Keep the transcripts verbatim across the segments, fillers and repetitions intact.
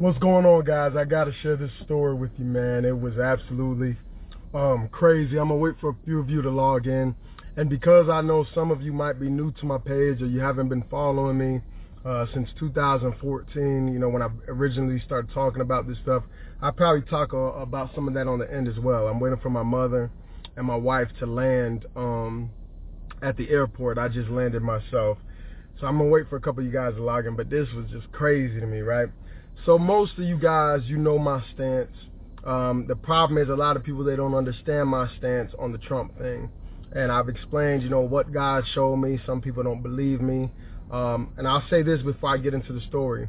What's going on, guys? I got to share this story with you, man. It was absolutely um, crazy. I'm going to wait for a few of you to log in. And because I know some of you might be new to my page or you haven't been following me uh, since two thousand fourteen, you know, when I originally started talking about this stuff, I probably talk uh, about some of that on the end as well. I'm waiting for my mother and my wife to land um, at the airport. I just landed myself. So I'm going to wait for a couple of you guys to log in. But this was just crazy to me, right? So most of you guys, you know my stance. Um, the problem is a lot of people, they don't understand my stance on the Trump thing. And I've explained, you know, what God showed me. Some people don't believe me. Um, and I'll say this before I get into the story.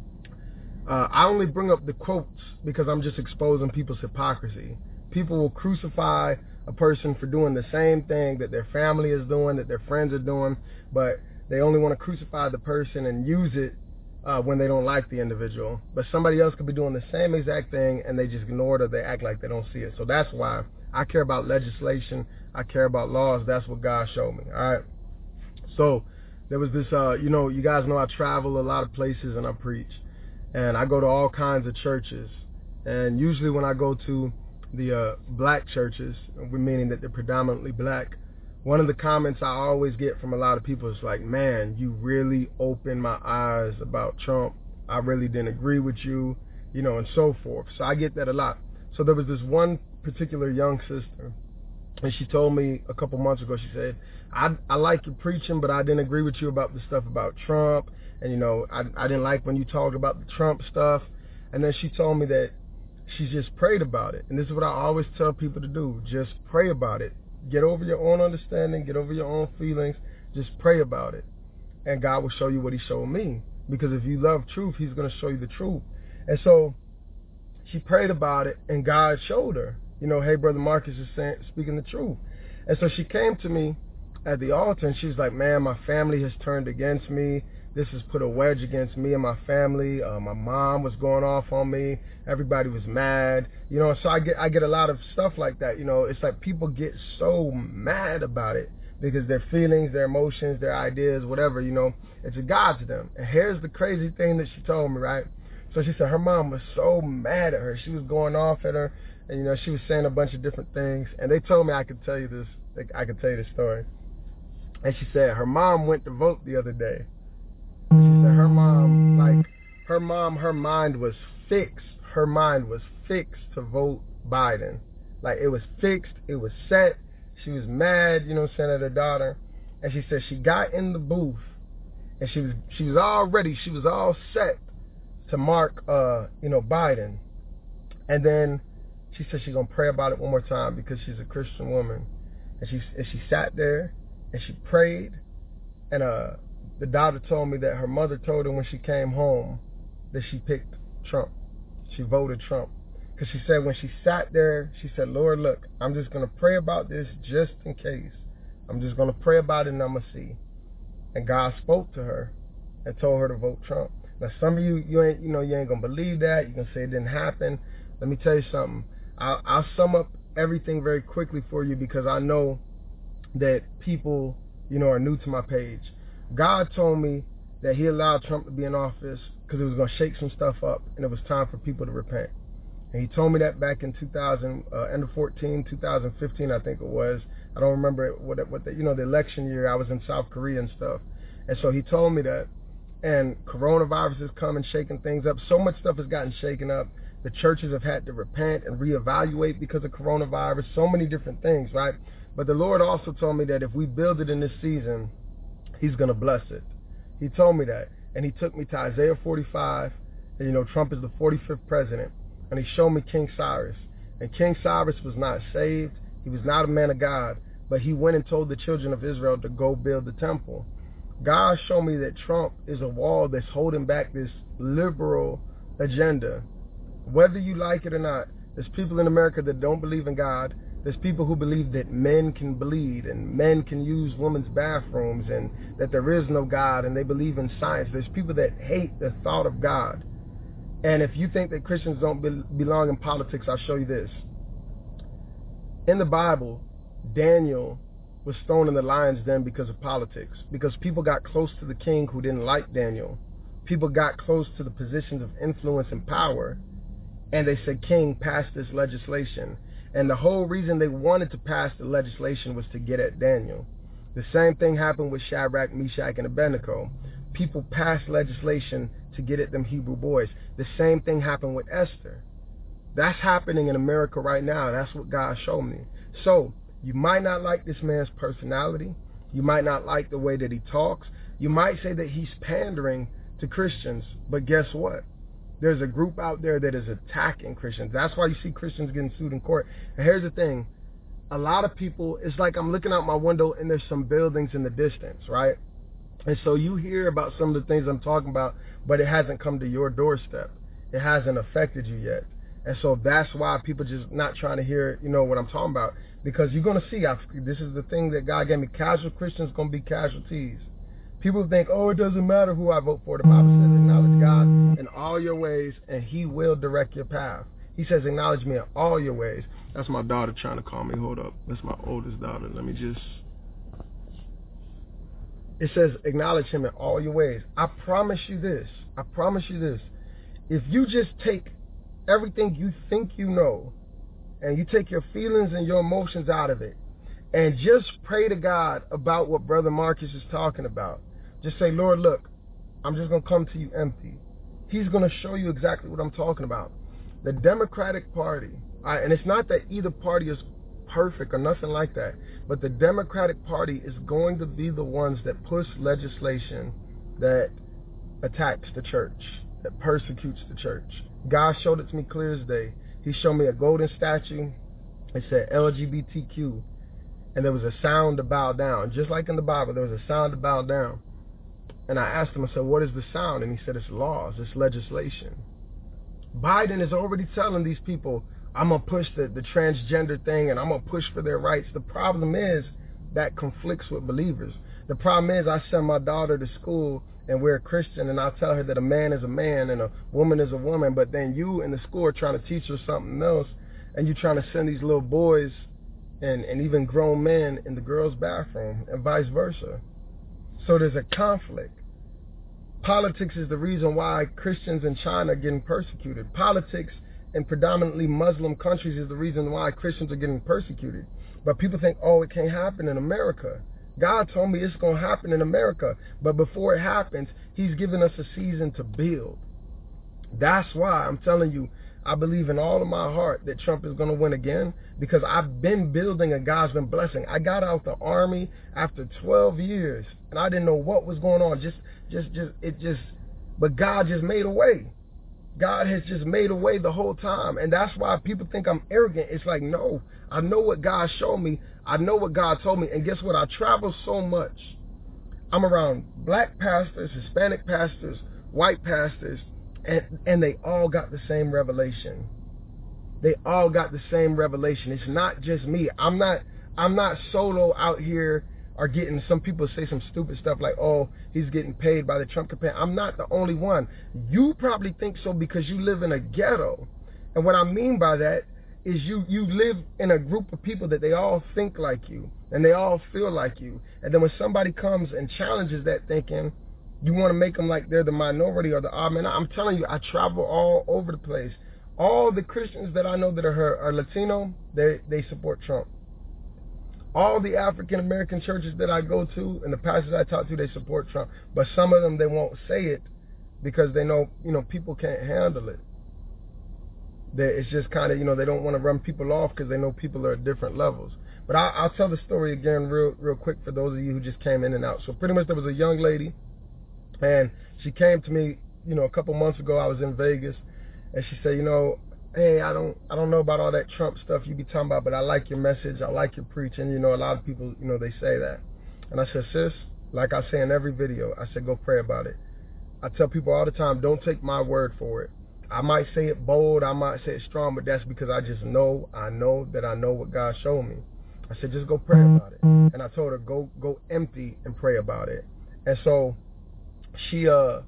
Uh, I only bring up the quotes because I'm just exposing people's hypocrisy. People will crucify a person for doing the same thing that their family is doing, that their friends are doing, but they only want to crucify the person and use it Uh, when they don't like the individual. But somebody else could be doing the same exact thing and they just ignore it or they act like they don't see it. So that's why I care about legislation. I care about laws. That's what God showed me. All right. So there was this, uh, you know, you guys know I travel a lot of places and I preach. And I go to all kinds of churches. And usually when I go to the uh, black churches, meaning that they're predominantly black, one of the comments I always get from a lot of people is like, man, you really opened my eyes about Trump. I really didn't agree with you, you know, and so forth. So I get that a lot. So there was this one particular young sister, and she told me a couple months ago, she said, I, I like your preaching, but I didn't agree with you about the stuff about Trump. And, you know, I, I didn't like when you talked about the Trump stuff. And then she told me that she just prayed about it. And this is what I always tell people to do. Just pray about it. Get over your own understanding. Get over your own feelings. Just pray about it. And God will show you what he showed me. Because if you love truth, he's going to show you the truth. And so she prayed about it, and God showed her, you know, hey, Brother Marcus is saying, speaking the truth. And so she came to me at the altar, and she was like, man, my family has turned against me. This has put a wedge against me and my family. Uh, my mom was going off on me. Everybody was mad. You know, so I get I get a lot of stuff like that. You know, it's like people get so mad about it because their feelings, their emotions, their ideas, whatever, you know, it's a God to them. And here's the crazy thing that she told me, right? So she said her mom was so mad at her. She was going off at her. And, you know, she was saying a bunch of different things. And they told me I could tell you this. I could tell you this story. And she said her mom went to vote the other day. She said her mom, like, her mom, her mind was fixed. Her mind was fixed to vote Biden. Like, it was fixed. It was set. She was mad, you know, saying at her daughter. And she said she got in the booth, and she was she was all ready. She was all set to mark, uh, you know, Biden. And then she said she's going to pray about it one more time because she's a Christian woman. And she, and she sat there, and she prayed, and, uh, the daughter told me that her mother told her when she came home that she picked Trump. She voted Trump. Because she said when she sat there, she said, Lord, look, I'm just going to pray about this just in case. I'm just going to pray about it and I'm going to see. And God spoke to her and told her to vote Trump. Now, some of you, you ain't, you know, you ain't going to believe that. You're going to say it didn't happen. Let me tell you something. I'll, I'll sum up everything very quickly for you because I know that people, you know, are new to my page. God told me that he allowed Trump to be in office because it was going to shake some stuff up and it was time for people to repent. And he told me that back in two thousand, uh, end of fourteen, two thousand fifteen, I think it was. I don't remember what, what the, you know, the election year. I was in South Korea and stuff. And so he told me that. And coronavirus is coming, shaking things up. So much stuff has gotten shaken up. The churches have had to repent and reevaluate because of coronavirus. So many different things, right? But the Lord also told me that if we build it in this season, he's going to bless it. He told me that. And he took me to Isaiah forty-five. And, you know, Trump is the forty-fifth president. And he showed me King Cyrus. And King Cyrus was not saved. He was not a man of God. But he went and told the children of Israel to go build the temple. God showed me that Trump is a wall that's holding back this liberal agenda. Whether you like it or not, there's people in America that don't believe in God. There's people who believe that men can bleed and men can use women's bathrooms and that there is no God, and they believe in science. There's people that hate the thought of God. And if you think that Christians don't be- belong in politics, I'll show you this. In the Bible, Daniel was thrown in the lion's den because of politics, because people got close to the king who didn't like Daniel. people got close to the positions of influence and power, and they said, King, pass this legislation. And the whole reason they wanted to pass the legislation was to get at Daniel. The same thing happened with Shadrach, Meshach, and Abednego. People passed legislation to get at them Hebrew boys. The same thing happened with Esther. That's happening in America right now. That's what God showed me. So you might not like this man's personality. You might not like the way that he talks. You might say that he's pandering to Christians. But guess what? There's a group out there that is attacking Christians. That's why you see Christians getting sued in court. And here's the thing. A lot of people, it's like I'm looking out my window and there's some buildings in the distance, right? And so you hear about some of the things I'm talking about, but it hasn't come to your doorstep. It hasn't affected you yet. And so that's why people just not trying to hear, you know, what I'm talking about. Because you're going to see, I, this is the thing that God gave me. Casual Christians going to be casualties. People think, oh, it doesn't matter who I vote for. The Bible says acknowledge God in all your ways, and he will direct your path. He says acknowledge me in all your ways. That's my daughter trying to call me. Hold up. That's my oldest daughter. Let me just... It says acknowledge him in all your ways. I promise you this. I promise you this. If you just take everything you think you know, and you take your feelings and your emotions out of it, and just pray to God about what Brother Marcus is talking about. Just say, Lord, look, I'm just going to come to you empty. He's going to show you exactly what I'm talking about. The Democratic Party, I, and it's not that either party is perfect or nothing like that, but the Democratic Party is going to be the ones that push legislation that attacks the church, that persecutes the church. God showed it to me clear as day. He showed me a golden statue. It said L G B T Q. And there was a sound to bow down. Just like in the Bible, there was a sound to bow down. And I asked him, I said, what is the sound? And he said, it's laws, it's legislation. Biden is already telling these people, I'm going to push the, the transgender thing and I'm going to push for their rights. The problem is that conflicts with believers. The problem is I send my daughter to school and we're a Christian and I tell her that a man is a man and a woman is a woman, but then you in the school are trying to teach her something else and you're trying to send these little boys and, and even grown men in the girls' bathroom and vice versa. So there's a conflict. Politics is the reason why Christians in China are getting persecuted. Politics in predominantly Muslim countries is the reason why Christians are getting persecuted. But people think, oh, it can't happen in America. God told me it's going to happen in America. But before it happens, he's given us a season to build. That's why I'm telling you, I believe in all of my heart that Trump is going to win again, because I've been building and God's been blessing. I got out the army after twelve years and I didn't know what was going on. Just, just, just, it just, but God just made a way. God has just made a way the whole time. And that's why people think I'm arrogant. It's like, no, I know what God showed me. I know what God told me. And guess what? I travel so much. I'm around black pastors, Hispanic pastors, white pastors, and, and they all got the same revelation. They all got the same revelation. It's not just me. I'm not, I'm not solo out here or getting, some people say some stupid stuff like, oh, he's getting paid by the Trump campaign. I'm not the only one. You probably think so because you live in a ghetto. And what I mean by that is you, you live in a group of people that they all think like you and they all feel like you. And then when somebody comes and challenges that thinking, you want to make them like they're the minority or the odd man. I'm telling you, I travel all over the place. All the Christians that I know that are, are Latino, they, they support Trump. All the African-American churches that I go to and the pastors I talk to, they support Trump. But some of them, they won't say it because they know, you know, people can't handle it. They, it's just kind of, you know, they don't want to run people off because they know people are at different levels. But I, I'll tell the story again real, real quick for those of you who just came in and out. So pretty much there was a young lady, and she came to me, you know, a couple months ago. I was in Vegas, and she said, you know, hey, I don't I don't know about all that Trump stuff you be talking about, but I like your message. I like your preaching. You know, a lot of people, you know, they say that. And I said, sis, like I say in every video, I said, go pray about it. I tell people all the time, don't take my word for it. I might say it bold, I might say it strong, but that's because I just know, I know that I know what God showed me. I said, just go pray about it. And I told her, go go empty and pray about it. And so she uh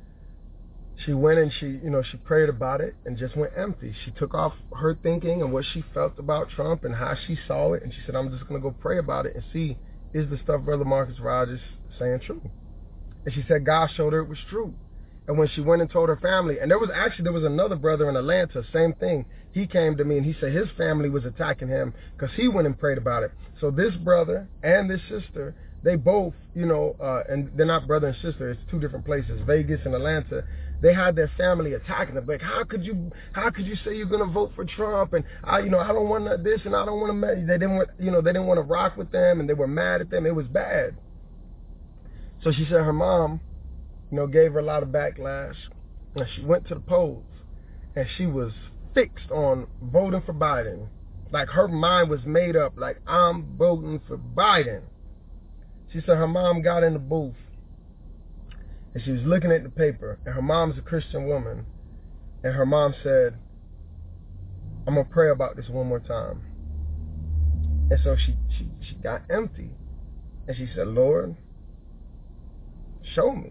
she went and she, you know, she prayed about it and just went empty. She took off her thinking and what she felt about Trump and how she saw it. And she said, I'm just going to go pray about it and see, is the stuff Brother Marcus Rogers saying true? And she said, God showed her it was true. And when she went and told her family, and there was actually, there was another brother in Atlanta, same thing. He came to me and he said his family was attacking him because he went and prayed about it. So this brother and this sister, they both, you know, uh, and they're not brother and sister, it's two different places, Vegas and Atlanta. They had their family attacking them. Like, how could you, how could you say you're going to vote for Trump? And I, you know, I don't want this and I don't want to, they didn't want, you know, they didn't want to rock with them and they were mad at them. It was bad. So she said her mom, you know, gave her a lot of backlash. And she went to the polls and she was fixed on voting for Biden. Like her mind was made up, like, I'm voting for Biden. She said her mom got in the booth and she was looking at the paper, and her mom's a Christian woman, and her mom said, I'm going to pray about this one more time. And so she, she, she got empty, and she said, Lord, show me.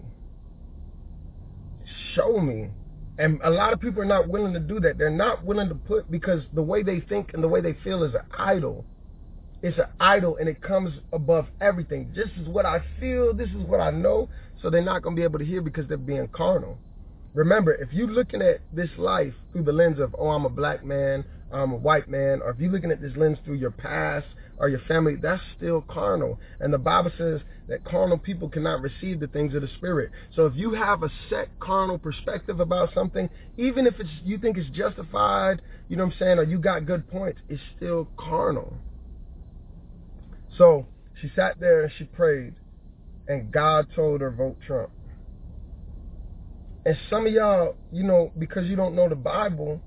Show me. And a lot of people are not willing to do that. They're not willing to put, because the way they think and the way they feel is an idol. It's an idol, and it comes above everything. This is what I feel. This is what I know. So they're not going to be able to hear because they're being carnal. Remember, if you're looking at this life through the lens of, oh, I'm a black man, I'm a white man, or if you're looking at this lens through your past or your family, that's still carnal. And the Bible says that carnal people cannot receive the things of the Spirit. So if you have a set carnal perspective about something, even if it's you think it's justified, you know what I'm saying, or you got good points, it's still carnal. So she sat there and she prayed, and God told her, vote Trump. And some of y'all, you know, because you don't know the Bible,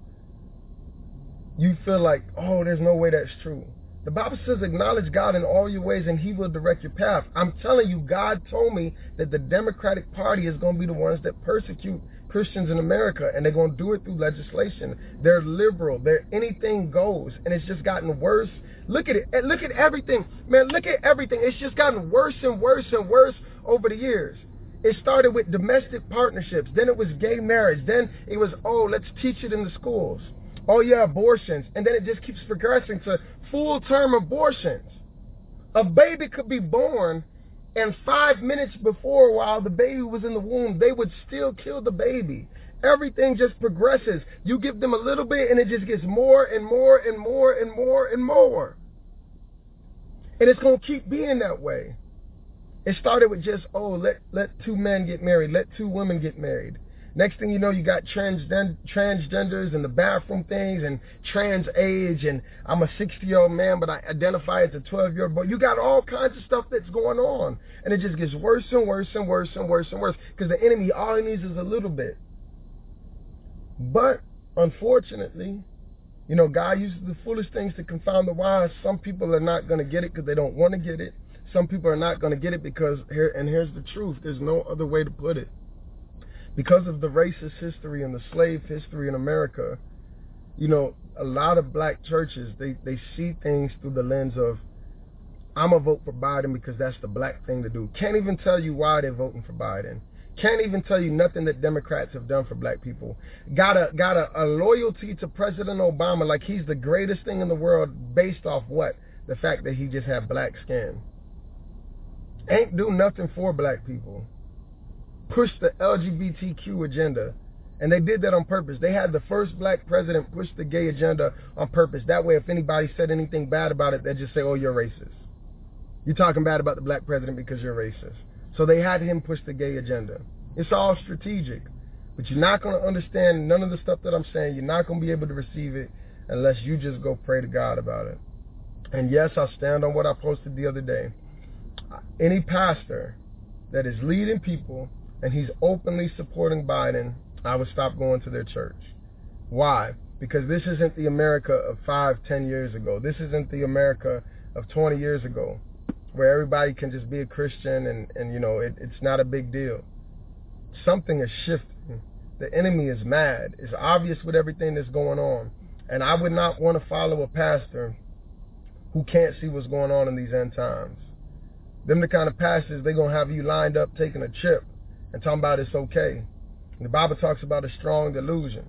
you feel like, oh, there's no way that's true. The Bible says acknowledge God in all your ways and he will direct your path. I'm telling you, God told me that the Democratic Party is going to be the ones that persecute Christians in America, and they're going to do it through legislation. They're liberal. They're anything goes, and it's just gotten worse. Look at it. Look at everything. Man, look at everything. It's just gotten worse and worse and worse over the years. It started with domestic partnerships. Then it was gay marriage. Then it was, oh, let's teach it in the schools. Oh, yeah, abortions. And then it just keeps progressing to full-term abortions. A baby could be born, and five minutes before, while the baby was in the womb, they would still kill the baby. Everything just progresses. You give them a little bit, and it just gets more and more and more and more and more. And it's going to keep being that way. It started with just, oh, let, let two men get married. Let two women get married. Next thing you know, you got transgen transgenders and the bathroom things and trans age, and I'm a sixty-year-old man, but I identify as a twelve-year-old boy. You got all kinds of stuff that's going on, and it just gets worse and worse and worse and worse and worse because the enemy, all he needs is a little bit. But unfortunately, you know, God uses the foolish things to confound the wise. Some people are not going to get it because they don't want to get it. Some people are not going to get it because, here, and here's the truth, there's no other way to put it. Because of the racist history and the slave history in America, you know, a lot of black churches, they, they see things through the lens of, I'm going to vote for Biden because that's the black thing to do. Can't even tell you why they're voting for Biden. Can't even tell you nothing that Democrats have done for black people. Got a, got a, a loyalty to President Obama like he's the greatest thing in the world based off what? The fact that he just had black skin. Ain't do nothing for black people. Push the L G B T Q agenda. And they did that on purpose. They had the first black president push the gay agenda on purpose. That way, if anybody said anything bad about it, they'd just say, oh, you're racist. You're talking bad about the black president because you're racist. So they had him push the gay agenda. It's all strategic. But you're not going to understand none of the stuff that I'm saying. You're not going to be able to receive it unless you just go pray to God about it. And yes, I stand on what I posted the other day. Any pastor that is leading people and he's openly supporting Biden, I would stop going to their church. Why? Because this isn't the America of five, ten years ago. This isn't the America of twenty years ago, where everybody can just be a Christian and, and you know, it, it's not a big deal. Something is shifting. The enemy is mad. It's obvious with everything that's going on. And I would not want to follow a pastor who can't see what's going on in these end times. Them the kind of pastors, they're going to have you lined up taking a chip and talking about it's okay. And the Bible talks about a strong delusion.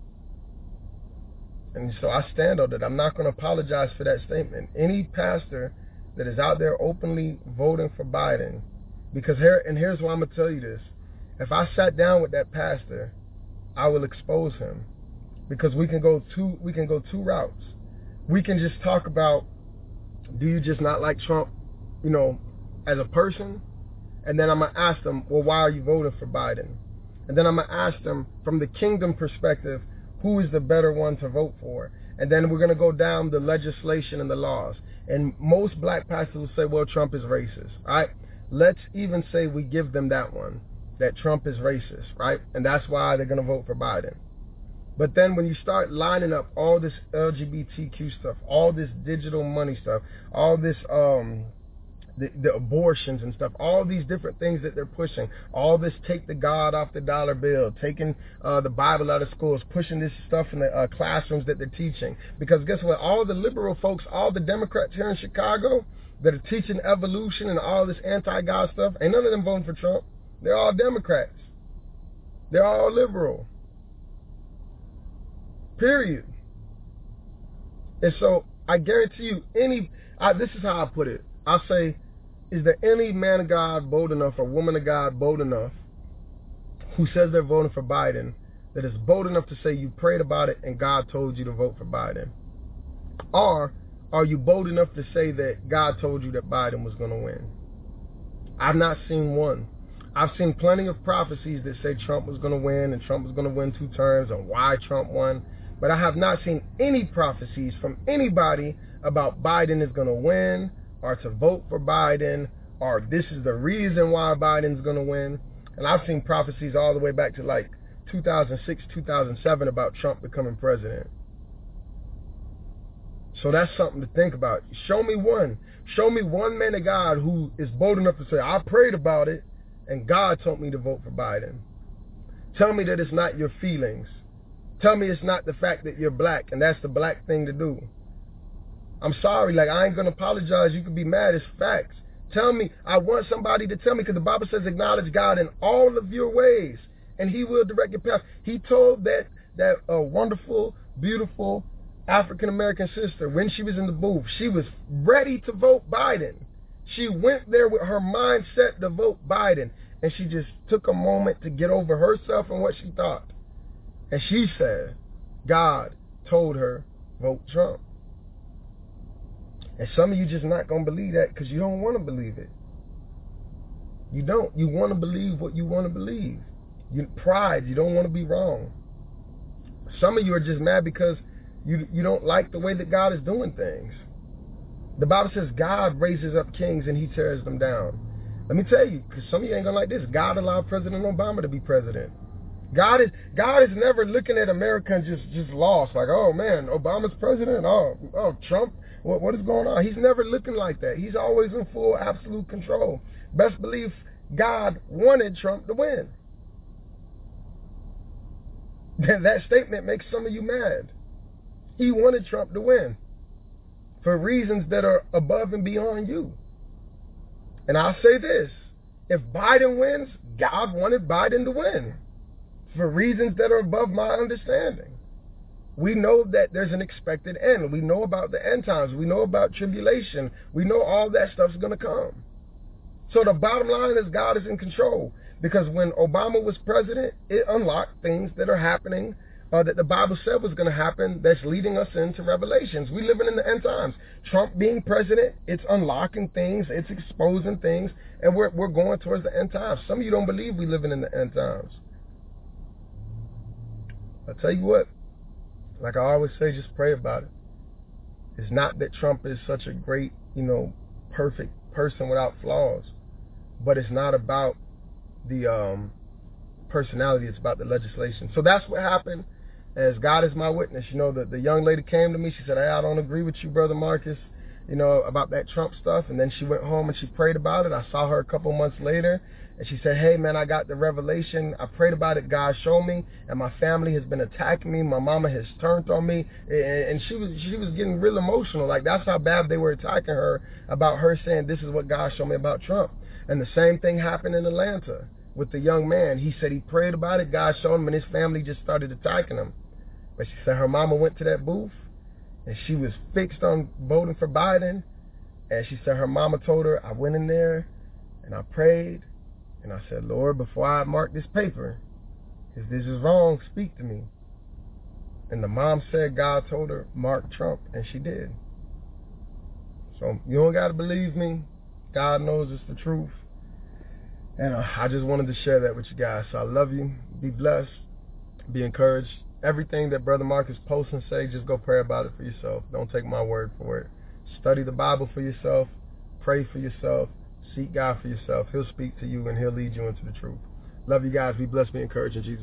And so I stand on it. I'm not going to apologize for that statement. Any pastor that is out there openly voting for Biden, because here, and here's why I'm going to tell you this. If I sat down with that pastor, I will expose him, because we can go two we can go two routes. We can just talk about, do you just not like Trump, you know, as a person? And then I'm going to ask them, well, why are you voting for Biden? And then I'm going to ask them, from the kingdom perspective, who is the better one to vote for? And then we're going to go down the legislation and the laws. And most black pastors will say, well, Trump is racist, right? Let's even say we give them that one, that Trump is racist, right? And that's why they're going to vote for Biden. But then when you start lining up all this L G B T Q stuff, all this digital money stuff, all this, um, the, the abortions and stuff, all these different things that they're pushing, all this take the God off the dollar bill, taking uh, the Bible out of schools, pushing this stuff in the uh, classrooms that they're teaching. Because guess what? All the liberal folks, all the Democrats here in Chicago that are teaching evolution and all this anti-God stuff, ain't none of them voting for Trump. They're all Democrats. They're all liberal. Period. And so I guarantee you, any, I, this is how I put it. I say, is there any man of God bold enough or woman of God bold enough who says they're voting for Biden that is bold enough to say you prayed about it and God told you to vote for Biden? Or are you bold enough to say that God told you that Biden was going to win? I've not seen one. I've seen plenty of prophecies that say Trump was going to win and Trump was going to win two terms and why Trump won. But I have not seen any prophecies from anybody about Biden is going to win or to vote for Biden or this is the reason why Biden's going to win. And I've seen prophecies all the way back to like two thousand six, two thousand seven about Trump becoming president. So that's something to think about. Show me one. Show me one man of God who is bold enough to say, I prayed about it and God told me to vote for Biden. Tell me that it's not your feelings. Tell me it's not the fact that you're black and that's the black thing to do. I'm sorry, like I ain't going to apologize. You can be mad. It's facts. Tell me, I want somebody to tell me, because the Bible says acknowledge God in all of your ways and he will direct your path. He told that, that uh, wonderful, beautiful African-American sister when she was in the booth, she was ready to vote Biden. She went there with her mind set to vote Biden, and she just took a moment to get over herself and what she thought. And she said, God told her, vote Trump. And some of you just not going to believe that because you don't want to believe it. You don't. You want to believe what you want to believe. You pride. You don't want to be wrong. Some of you are just mad because you, you don't like the way that God is doing things. The Bible says God raises up kings and he tears them down. Let me tell you, because some of you ain't going to like this, God allowed President Obama to be president. God is God is never looking at America and just, just lost, like, oh man, Obama's president, oh, oh Trump, what, what is going on? He's never looking like that. He's always in full absolute control. Best believe God wanted Trump to win. That statement makes some of you mad. He wanted Trump to win for reasons that are above and beyond you. And I'll say this, if Biden wins, God wanted Biden to win for reasons that are above my understanding. We know that there's an expected end. We know about the end times. We know about tribulation. We know all that stuff's going to come. So the bottom line is God is in control, because when Obama was president, it unlocked things that are happening uh, that the Bible said was going to happen that's leading us into Revelations. We're living in the end times. Trump being president, it's unlocking things, it's exposing things, and we're, we're going towards the end times. Some of you don't believe we're living in the end times. I'll tell you what, like I always say, just pray about it. It's not that Trump is such a great, you know, perfect person without flaws, but it's not about the um, personality, it's about the legislation. So that's what happened. As God is my witness, you know, the, the young lady came to me, she said, hey, I don't agree with you, Brother Marcus, you know, about that Trump stuff. And then she went home and she prayed about it. I saw her a couple months later. And she said, hey, man, I got the revelation. I prayed about it. God showed me. And my family has been attacking me. My mama has turned on me. And she was she was getting real emotional. Like, that's how bad they were attacking her about her saying, this is what God showed me about Trump. And the same thing happened in Atlanta with the young man. He said he prayed about it. God showed him, and his family just started attacking him. But she said her mama went to that booth, and she was fixed on voting for Biden. And she said her mama told her, I went in there, and I prayed, And I said, Lord, before I mark this paper, if this is wrong, speak to me. And the mom said God told her, mark Trump, and she did. So you don't got to believe me. God knows it's the truth. And uh, I just wanted to share that with you guys. So I love you. Be blessed. Be encouraged. Everything that Brother Marcus posts and say, just go pray about it for yourself. Don't take my word for it. Study the Bible for yourself. Pray for yourself. Seek God for yourself. He'll speak to you and he'll lead you into the truth. Love you guys. Be blessed. Be encouraged in Jesus'